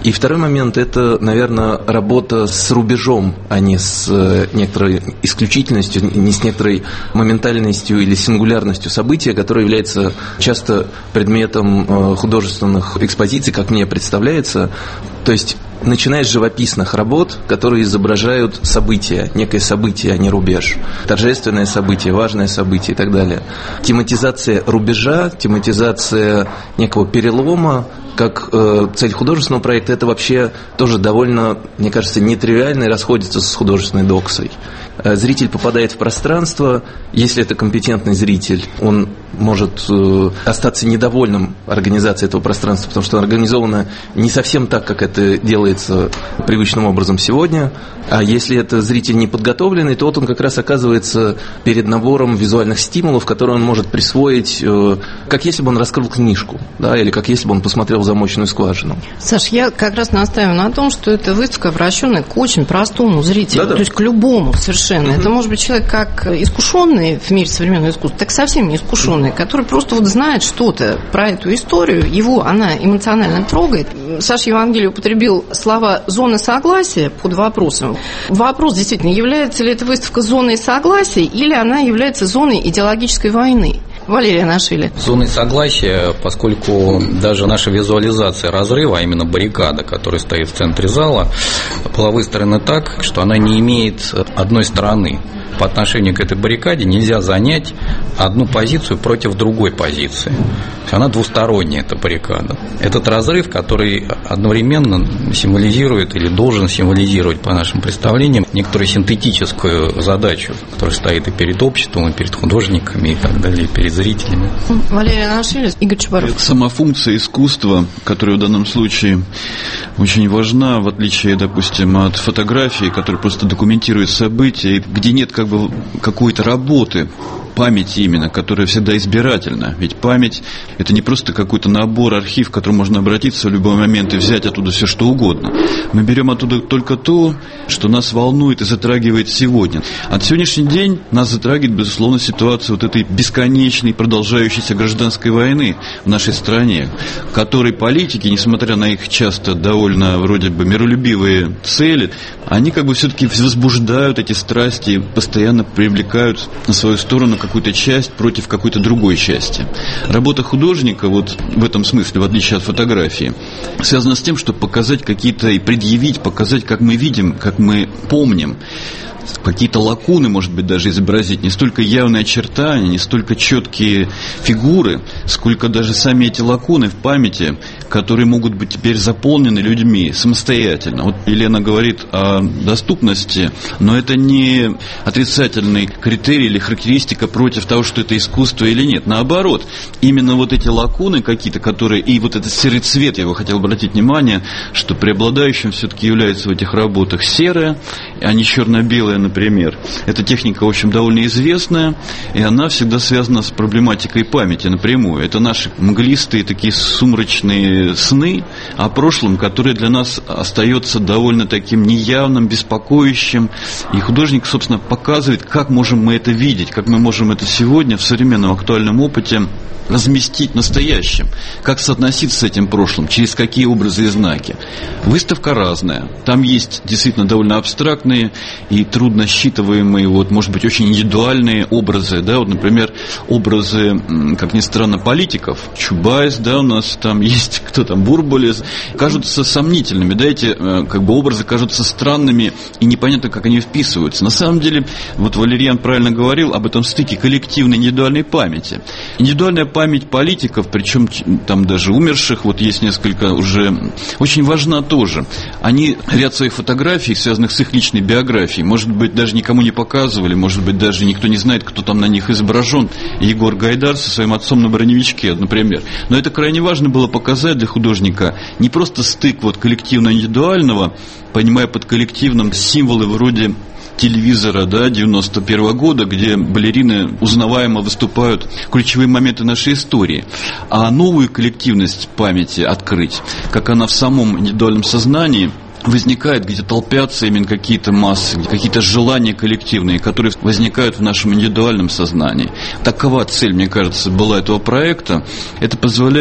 И второй момент – это, наверное, работа с рубежом, а не с некоторой исключительностью, не с некоторой моментальностью или сингулярностью события, которое является часто предметом художественных экспозиций, как мне представляется. То есть начиная с живописных работ, которые изображают события, некое событие, а не рубеж, торжественное событие, важное событие и так далее. Тематизация рубежа, тематизация некого перелома, как э, цель художественного проекта, это вообще тоже довольно, мне кажется, нетривиально и расходится с художественной доксой. Э, зритель попадает в пространство, если это компетентный зритель, он может э, остаться недовольным организацией этого пространства, потому что оно организовано не совсем так, как это делается привычным образом сегодня. А если это зритель неподготовленный, то вот он как раз оказывается перед набором визуальных стимулов, которые он может присвоить, э, как если бы он раскрыл книжку, да, или как если бы он посмотрел замочную скважину. Саш, я как раз настаиваю на том, что эта выставка обращенная к очень простому зрителю, Да-да. то есть к любому совершенно. Mm-hmm. Это может быть человек как искушенный в мире современного искусства, так совсем не искушенный, который просто вот знает что-то про эту историю, его она эмоционально трогает. Саша Евангелий употребил слова «зона согласия» под вопросом. Вопрос действительно, является ли эта выставка зоной согласия или она является зоной идеологической войны? Валерий Анашвили. Зоной согласия, поскольку даже наша визуализация разрыва, а именно баррикада, которая стоит в центре зала, была выстроена так, что она не имеет одной стороны. По отношению к этой баррикаде нельзя занять одну позицию против другой позиции. Она двусторонняя, эта баррикада. Этот разрыв, который одновременно символизирует или должен символизировать, по нашим представлениям, некоторую синтетическую задачу, которая стоит и перед обществом, и перед художниками, и так далее, и перед зрителями. Валерий Анашвили, Игорь Чубаров. Это сама функция искусства, которая в данном случае очень важна, в отличие, допустим, от фотографии, которая просто документирует события, где нет как бы какой-то работы, память именно, которая всегда избирательна. Ведь память – это не просто какой-то набор, архив, к которому можно обратиться в любой момент и взять оттуда все, что угодно. Мы берем оттуда только то, что нас волнует и затрагивает сегодня. А сегодняшний день нас затрагивает, безусловно, ситуация вот этой бесконечной, продолжающейся гражданской войны в нашей стране, в которой политики, несмотря на их часто довольно вроде бы миролюбивые цели, они как бы все-таки возбуждают эти страсти, постоянно привлекают на свою сторону какую-то часть против какой-то другой части. Работа художника вот в этом смысле, в отличие от фотографии, связана с тем, чтобы показать какие-то и предъявить, показать, как мы видим, как мы помним, какие-то лакуны, может быть, даже изобразить, не столько явные очертания, не столько четкие фигуры, сколько даже сами эти лакуны в памяти, которые могут быть теперь заполнены людьми самостоятельно. Вот Елена говорит о доступности, но это не отрицательный критерий или характеристика против того, что это искусство или нет. Наоборот, именно вот эти лакуны какие-то, которые, и вот этот серый цвет, я бы хотел обратить внимание, что преобладающим все-таки является в этих работах серое, а не черно-белое, например. Эта техника, в общем, довольно известная, и она всегда связана с проблематикой памяти напрямую. Это наши мглистые, такие сумрачные сны о прошлом, которое для нас остается довольно таким неявным, беспокоящим. И художник, собственно, показывает, как можем мы это видеть, как мы можем это сегодня в современном актуальном опыте разместить настоящим, как соотноситься с этим прошлым, через какие образы и знаки. Выставка разная. Там есть действительно довольно абстрактные и трудно считываемые, вот, может быть, очень индивидуальные образы, да, вот, например, образы, как ни странно, политиков. Чубайс, да, у нас там есть, кто там, Бурбулис, кажутся сомнительными, да, эти как бы образы кажутся странными и непонятно, как они вписываются. На самом деле, вот Валерьян правильно говорил об этом стыке коллективной и индивидуальной памяти. Индивидуальная память политиков, причем там даже умерших, вот есть несколько уже, очень важна тоже. Они ряд своих фотографий, связанных с их личной биографией, может быть, даже никому не показывали, может быть, даже никто не знает, кто там на них изображен. Егор Гайдар со своим отцом на броневичке, например. Но это крайне важно было показать для художника не просто стык вот коллективно-индивидуального, понимая под коллективным символы вроде телевизора, да, девяносто первого года, где балерины узнаваемо выступают ключевые моменты нашей истории, а новую коллективность памяти открыть, как она в самом индивидуальном сознании возникает, где толпятся именно какие-то массы, какие-то желания коллективные, которые возникают в нашем индивидуальном сознании. Такова цель, мне кажется, была этого проекта. Это позволяет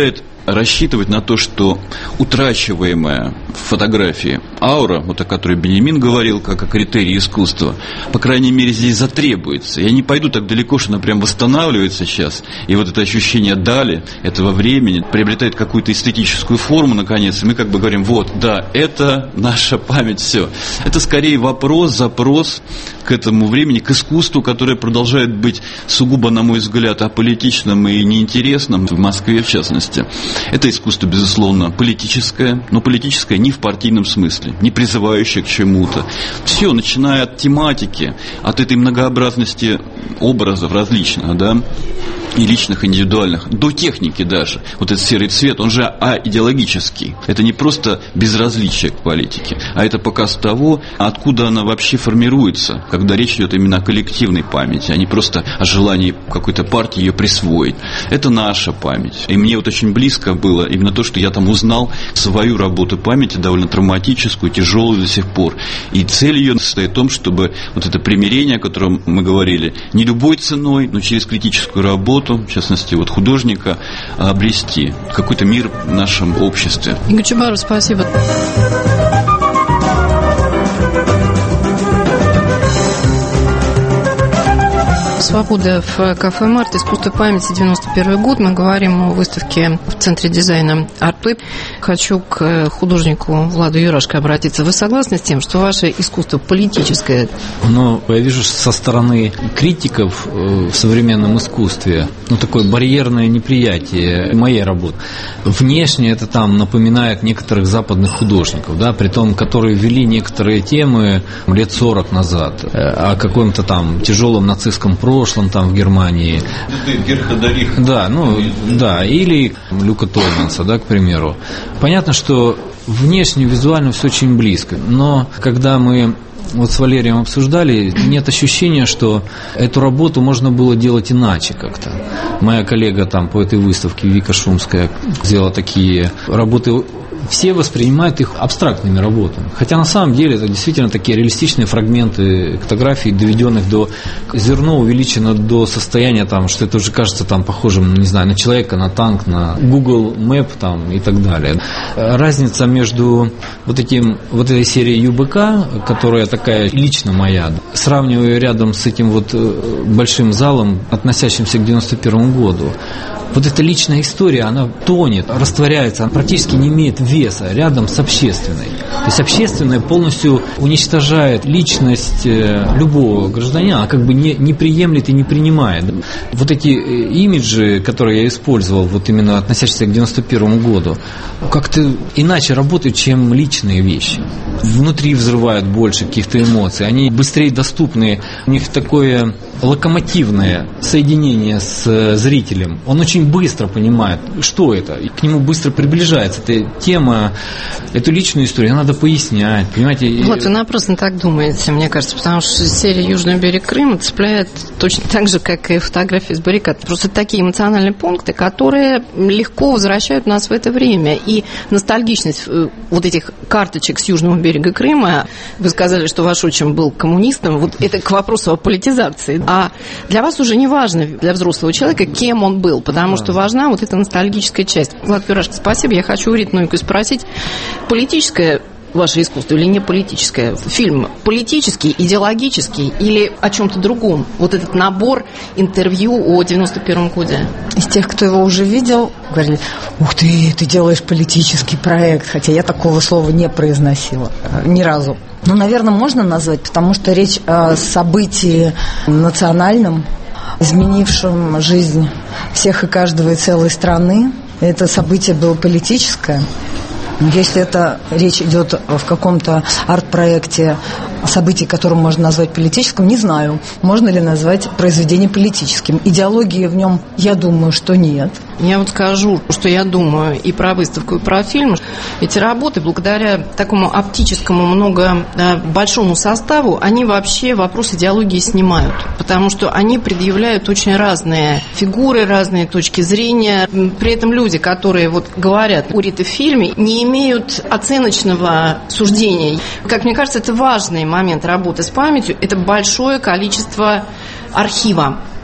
рассчитывать на то, что утрачиваемая в фотографии аура, вот о которой Беньямин говорил, как о критерии искусства, по крайней мере, здесь затребуется. Я не пойду так далеко, что она прям восстанавливается сейчас, и вот это ощущение дали, этого времени, приобретает какую-то эстетическую форму, наконец, и мы как бы говорим, вот, да, это наша память, все. Это скорее вопрос, запрос к этому времени, к искусству, которое продолжает быть сугубо, на мой взгляд, аполитичным и неинтересным, в Москве в частности. Это искусство, безусловно, политическое, но политическое не в партийном смысле, не призывающее к чему-то. Все, начиная от тематики, от этой многообразности образов различных, да, и личных, индивидуальных, до техники даже. Вот этот серый цвет, он же аидеологический. Это не просто безразличие к политике, а это показ того, откуда она вообще формируется, когда речь идет именно о коллективной памяти, а не просто о желании какой-то партии ее присвоить. Это наша память. И мне вот очень близко было именно то, что я там узнал свою работу памяти, довольно травматическую, тяжелую до сих пор. И цель ее состоит в том, чтобы вот это примирение, о котором мы говорили, не любой ценой, но через критическую работу, в частности, вот художника, обрести какой-то мир в нашем обществе. Игорь Чубаров, спасибо. «Свобода» в кафе «Март», искусство памяти, девяносто первый год. Мы говорим о выставке в Центре дизайна «Арт-Веб». Хочу к художнику Владу Юрашко обратиться. Вы согласны с тем, что ваше искусство политическое? Ну, я вижу со стороны критиков в современном искусстве, ну, такое барьерное неприятие моей работы. Внешне это там напоминает некоторых западных художников, да, при том, которые вели некоторые темы лет сорок назад о каком-то там тяжелом нацистском прошлом там в Германии. Да, ну, да, или Люка Тойманса, да, к примеру. Понятно, что внешне, визуально все очень близко, но когда мы вот с Валерием обсуждали, нет ощущения, что эту работу можно было делать иначе как-то. Моя коллега там по этой выставке, Вика Шумская, сделала такие работы. Все воспринимают их абстрактными работами. Хотя на самом деле это действительно такие реалистичные фрагменты фотографий, доведенных до... Зерно увеличено до состояния, там, что это уже кажется там, похожим, не знаю, на человека, на танк, на Google Map там, и так далее. Разница между вот, этим, вот этой серией ю бэ ка, которая такая лично моя, сравниваю рядом с этим вот большим залом, относящимся к девяносто первому году, вот эта личная история, она тонет, растворяется, она практически не имеет веса рядом с общественной. То есть общественная полностью уничтожает личность любого гражданина, она как бы не, не приемлет и не принимает. Вот эти имиджи, которые я использовал, вот именно относящиеся к девяносто первому году, как-то иначе работают, чем личные вещи. Внутри взрывают больше каких-то эмоций, они быстрее доступны, у них такое локомотивное соединение с зрителем. Он очень быстро понимает, что это, и к нему быстро приближается эта тема, эту личную историю надо пояснять, понимаете? Вот вы напрасно так думаете, мне кажется, потому что серия «Южный берег Крыма» цепляет точно так же, как и фотографии с баррикад. Просто такие эмоциональные пункты, которые легко возвращают нас в это время. И ностальгичность вот этих карточек с Южного берега Крыма, вы сказали, что ваш отчим был коммунистом, вот это к вопросу о политизации. А для вас уже не важно, для взрослого человека, кем он был, потому что важна вот эта ностальгическая часть. Влад Юрашко, спасибо. Я хочу у Риту Нуйку спросить, политическое ваше искусство или не политическое? Фильм политический, идеологический или о чем-то другом? Вот этот набор интервью о девяносто первом годе. Из тех, кто его уже видел, говорили: ух ты, ты делаешь политический проект, хотя я такого слова не произносила ни разу. Ну, наверное, можно назвать, потому что речь о событии национальном, изменившем жизнь всех и каждого и целой страны. Это событие было политическое. Если это речь идет в каком-то арт-проекте, событии, которое можно назвать политическим, не знаю, можно ли назвать произведение политическим. Идеологии в нем, я думаю, что нет. Я вот скажу, что я думаю и про выставку, и про фильм. Эти работы, благодаря такому оптическому, много большому составу, они вообще вопрос идеологии снимают. Потому что они предъявляют очень разные фигуры, разные точки зрения. При этом люди, которые вот говорят о Рите в фильме, не имеют оценочного суждения. Как мне кажется, это важный момент работы с памятью. Это большое количество архива.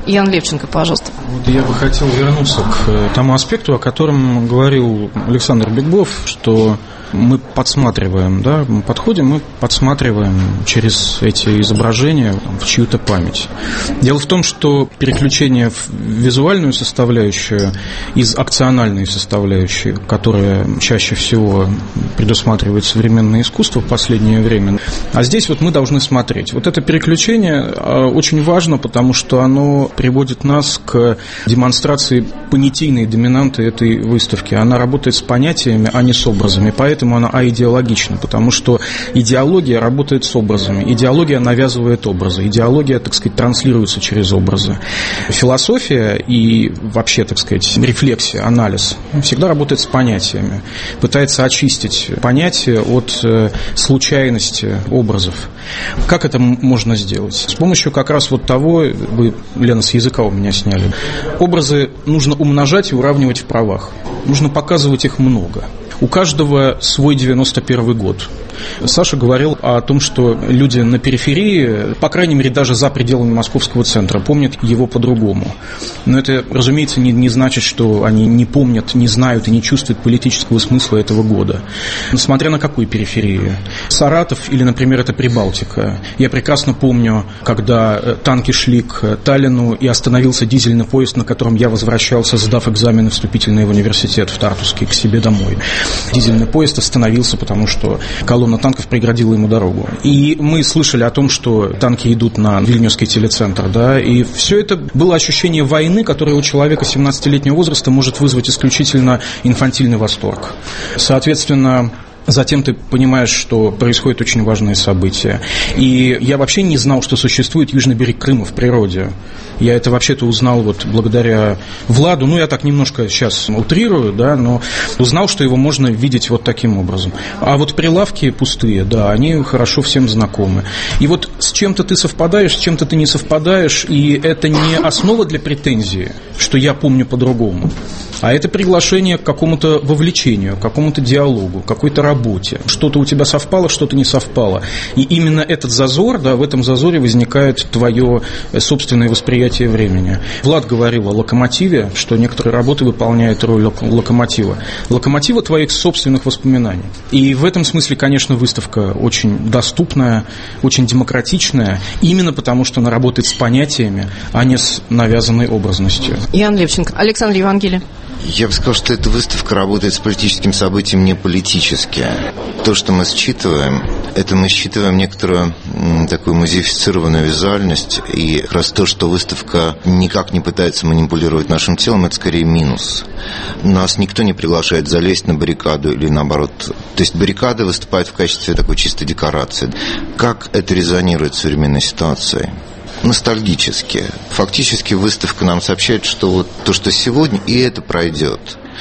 Ян Левченко, пожалуйста. Вот я бы хотел вернуться к тому аспекту, о котором говорил Александр Беглов, что мы подсматриваем, да, мы подходим, мы подсматриваем через эти изображения в чью-то память. Дело в том, что переключение в визуальную составляющую из акциональной составляющей, которая чаще всего предусматривает современное искусство в последнее время, а здесь вот мы должны смотреть. Вот это переключение очень важно, потому что оно приводит нас к демонстрации понятийной доминанты этой выставки. Она работает с понятиями, а не с образами, поэтому она аидеологична, потому что идеология работает с образами, идеология навязывает образы, идеология, так сказать, транслируется через образы. Философия и вообще, так сказать, рефлексия, анализ всегда работает с понятиями, пытается очистить понятия от случайности образов. Как это можно сделать? С помощью как раз вот того, вы, Лена, с языка у меня сняли, образы нужно умножать и уравнивать в правах, нужно показывать их много. У каждого свой девяносто первый год. Саша говорил о том, что люди на периферии, по крайней мере, даже за пределами московского центра, помнят его по-другому. Но это, разумеется, не, не значит, что они не помнят, не знают и не чувствуют политического смысла этого года. Смотря на какую периферию. Саратов или, например, это Прибалтика. Я прекрасно помню, когда танки шли к Таллину и остановился дизельный поезд, на котором я возвращался, сдав экзамены вступительные в университет в Тартуске к себе домой. Дизельный поезд остановился, потому что колонна танков преградила ему дорогу. И мы слышали о том, что танки идут на Вильнюсский телецентр, да, и все это было ощущение войны, которое у человека семнадцатилетнего возраста может вызвать исключительно инфантильный восторг. Соответственно, затем ты понимаешь, что происходят очень важные события. И я вообще не знал, что существует южный берег Крыма в природе. Я это вообще-то узнал вот благодаря Владу. Ну, я так немножко сейчас утрирую, да, но узнал, что его можно видеть вот таким образом. А вот прилавки пустые, да, они хорошо всем знакомы. И вот с чем-то ты совпадаешь, с чем-то ты не совпадаешь, и это не основа для претензии, что я помню по-другому. А это приглашение к какому-то вовлечению, к какому-то диалогу, к какой-то работе. Что-то у тебя совпало, что-то не совпало. И именно этот зазор, да, в этом зазоре возникает твое собственное восприятие времени. Влад говорил о локомотиве, что некоторые работы выполняют роль локомотива. Локомотива твоих собственных воспоминаний. И в этом смысле, конечно, выставка очень доступная, очень демократичная, именно потому, что она работает с понятиями, а не с навязанной образностью. Ян Левченко. Александр Евангелий. Я бы сказал, что эта выставка работает с политическим событием не политически. То, что мы считываем, это мы считываем некоторую такую музеифицированную визуальность, и как раз то, что выставка никак не пытается манипулировать нашим телом, это скорее минус. Нас никто не приглашает залезть на баррикаду или наоборот. То есть баррикады выступают в качестве такой чистой декорации. Как это резонирует с современной ситуацией? Ностальгически. Фактически выставка нам сообщает, что вот то, что сегодня, и это пройдет.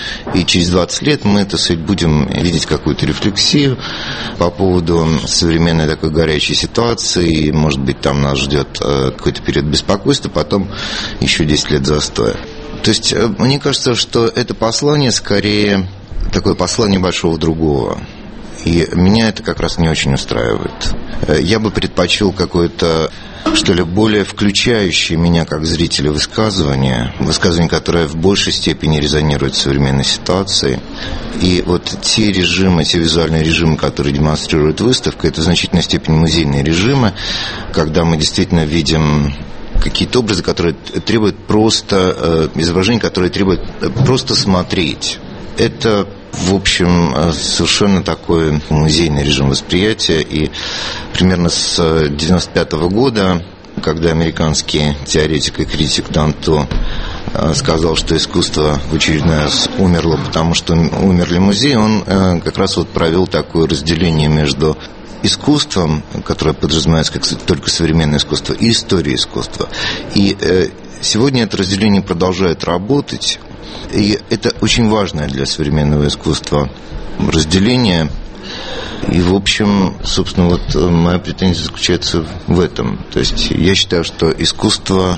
И через двадцать лет мы, так сказать, будем видеть какую-то рефлексию по поводу современной такой горячей ситуации. И, может быть, там нас ждет какой-то период беспокойства, потом еще десять лет застоя. То есть, мне кажется, что это послание скорее такое послание большого другого. И меня это как раз не очень устраивает. Я бы предпочел какое-то, что ли, более включающее меня как зрителя высказывание, высказывание, которое в большей степени резонирует с современной ситуацией. И вот те режимы, те визуальные режимы, которые демонстрирует выставка, это в значительной степени музейные режимы, когда мы действительно видим какие-то образы, которые требуют просто, изображения, которые требуют просто смотреть. Это, в общем, совершенно такой музейный режим восприятия. И примерно с девяносто пятого года, когда американский теоретик и критик Данто сказал, что искусство в очередной раз умерло, потому что умерли музеи, он как раз вот провел такое разделение между искусством, которое подразумевается как только современное искусство, и историей искусства. И сегодня это разделение продолжает работать. И это очень важное для современного искусства разделение. И, в общем, собственно, вот моя претензия заключается в этом. То есть я считаю, что искусство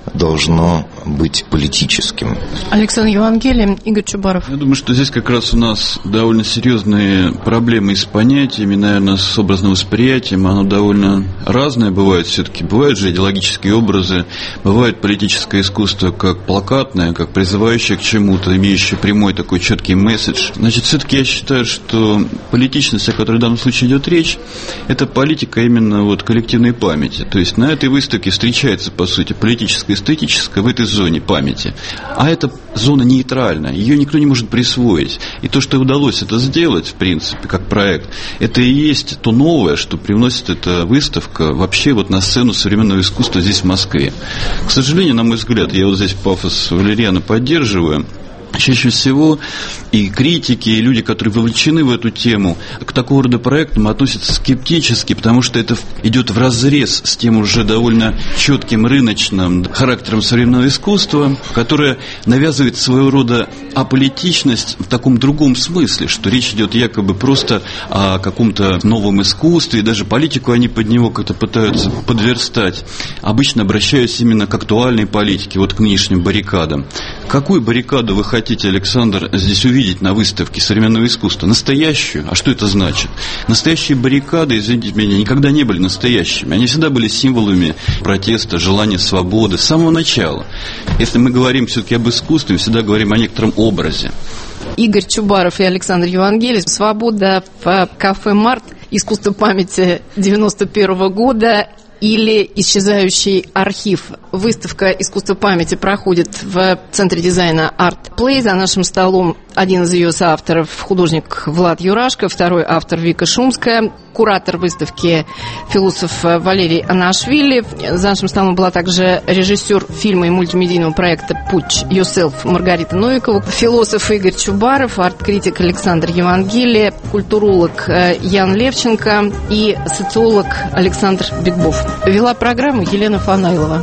должно быть политическим. Александр Евангелий, Игорь Чубаров. Я думаю, что здесь как раз у нас довольно серьезные проблемы с понятиями, наверное, с образным восприятием. Оно довольно разное бывает все-таки. Бывают же идеологические образы, бывает политическое искусство как плакатное, как призывающее к чему-то, имеющее прямой такой четкий месседж. Значит, все-таки я считаю, что политичность, о которой в данном случае идет речь, это политика именно вот коллективной памяти. То есть на этой выставке встречается, по сути, политическое и эстетическое в этой зоне памяти. А эта зона нейтральна, ее никто не может присвоить. И то, что удалось это сделать, в принципе, как проект, это и есть то новое, что привносит эта выставка вообще вот на сцену современного искусства здесь, в Москве. К сожалению, на мой взгляд, я вот здесь пафос Валериана поддерживаю, чаще всего и критики, и люди, которые вовлечены в эту тему, к такого рода проектам относятся скептически, потому что это идет вразрез с тем уже довольно четким рыночным характером современного искусства, которое навязывает своего рода аполитичность в таком другом смысле, что речь идет якобы просто о каком-то новом искусстве, и даже политику они под него как-то пытаются подверстать, обычно обращаясь именно к актуальной политике, вот к нынешним баррикадам. Какую баррикаду вы хотите, Александр, здесь увидеть на выставке современного искусства? Настоящую? А что это значит? Настоящие баррикады, извините меня, никогда не были настоящими. Они всегда были символами протеста, желания свободы с самого начала. Если мы говорим все-таки об искусстве, мы всегда говорим о некотором образе. Игорь Чубаров и Александр Евангелий. «Свобода» в кафе «Март», искусство памяти девяносто первого года или «Исчезающий архив». Выставка «Искусство памяти» проходит в Центре дизайна Art Play. За нашим столом один из ее соавторов – художник Влад Юрашко, второй автор Вика Шумская, куратор выставки философ Валерий Анашвили. За нашим столом была также режиссер фильма и мультимедийного проекта «Put Yourself» Маргарита Новикова, философ Игорь Чубаров, арт-критик Александр Евангелий, культуролог Ян Левченко и социолог Александр Бекбов. Вела программу Елена Фанайлова.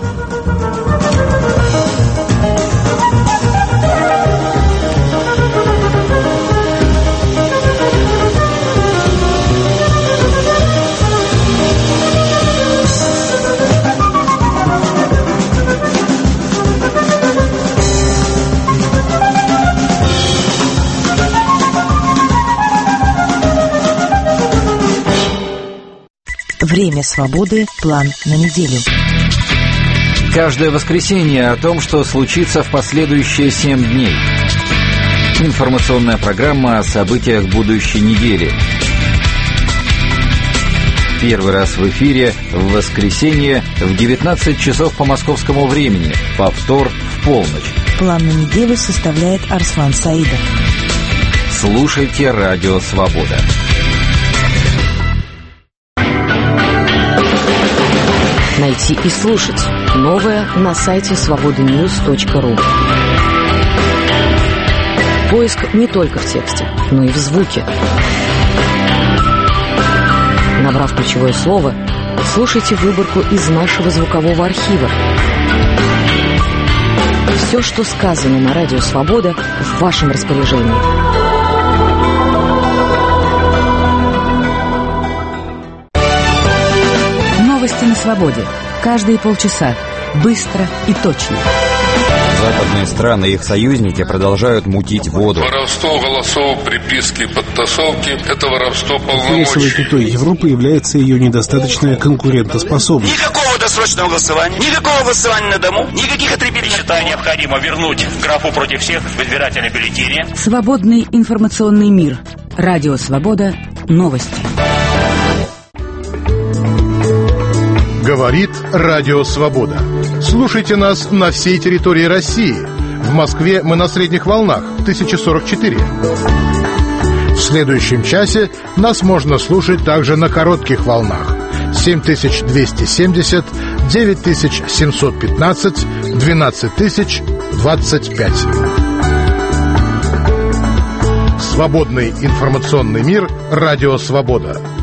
Время свободы. План на неделю. Каждое воскресенье о том, что случится в последующие семь дней. Информационная программа о событиях будущей недели. Первый раз в эфире в воскресенье в девятнадцать часов по московскому времени. Повтор в полночь. План на неделю составляет Арслан Саидов. Слушайте «Радио Свобода». Найти и слушать новое на сайте свобода ньюс точка ру. Поиск не только в тексте, но и в звуке. Набрав ключевое слово, слушайте выборку из нашего звукового архива. Все, что сказано на Радио Свобода, в вашем распоряжении. Новости на свободе. Каждые полчаса. Быстро и точно. Западные страны и их союзники продолжают мутить воду. Воровство голосов, приписки, подтасовки – это воровство полномочий. Интересовой пятой Европы является ее недостаточная конкурентоспособность. Никакого досрочного голосования, никакого голосования на дому, никаких отребителей. Считаю необходимо вернуть графу против всех в избирательной бюллетене. Свободный информационный мир. Радио Свобода. Новости. Говорит Радио Свобода. Слушайте нас на всей территории России. В Москве мы на средних волнах тысяча сорок четыре. В следующем часе нас можно слушать также на коротких волнах семь тысяч двести семьдесят, девять тысяч семьсот пятнадцать, двенадцать тысяч двадцать пять. Свободный информационный мир. Радио Свобода.